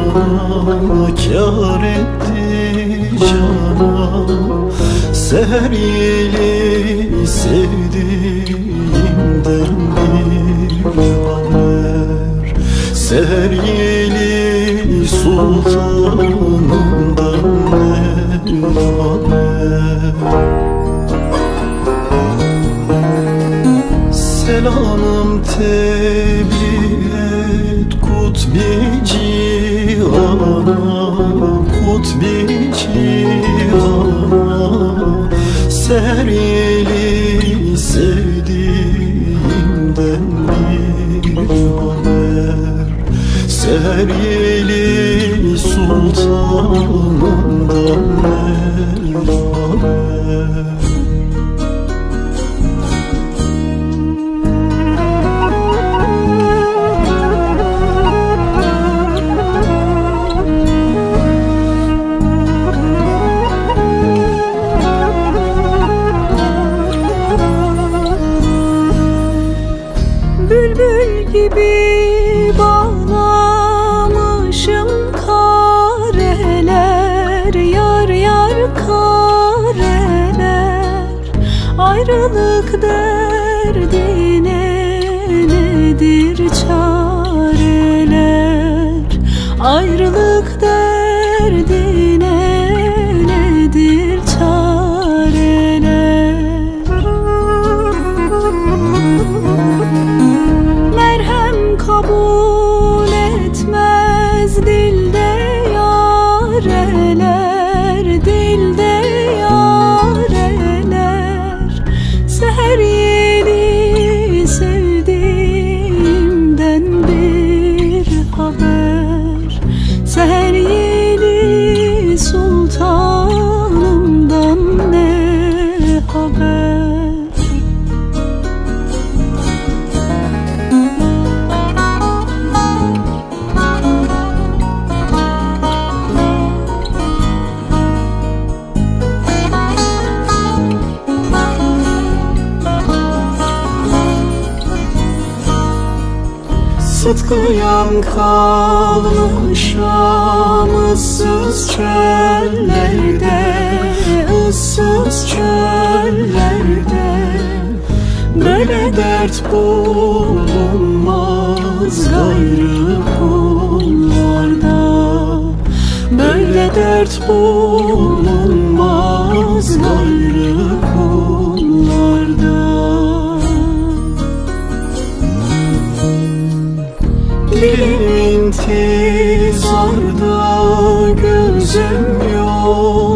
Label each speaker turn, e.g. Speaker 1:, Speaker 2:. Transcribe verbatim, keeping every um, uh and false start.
Speaker 1: bana kâr etti cana. Seher yeli sevdiğimden bir haber, seher yeli sultanımdan bir haber. Selamım tebliğ et kutbi cihana, kutbi cihana. Seher yeli sevdiğimden bir haber, seher yeli sultanımdan bir haber.
Speaker 2: Bülbül gibi bağlamışım kareler, yar yar kareler. Ayrılık derdine nedir çareler, ayrılık derdine nedir çareler. Kabul etmez dilde yareler, dilde yareler. Seher yeli sevdiğimden bir haber, seher yeli sultanımdan ne haber.
Speaker 1: Sıtkıyan kalmışam ıssız çöllerde, ıssız çöllerde. Böyle dert bulunmaz gayrı kullarda, böyle dert bulunmaz gayrı kullarda. Dilim intizarda, gözüm yok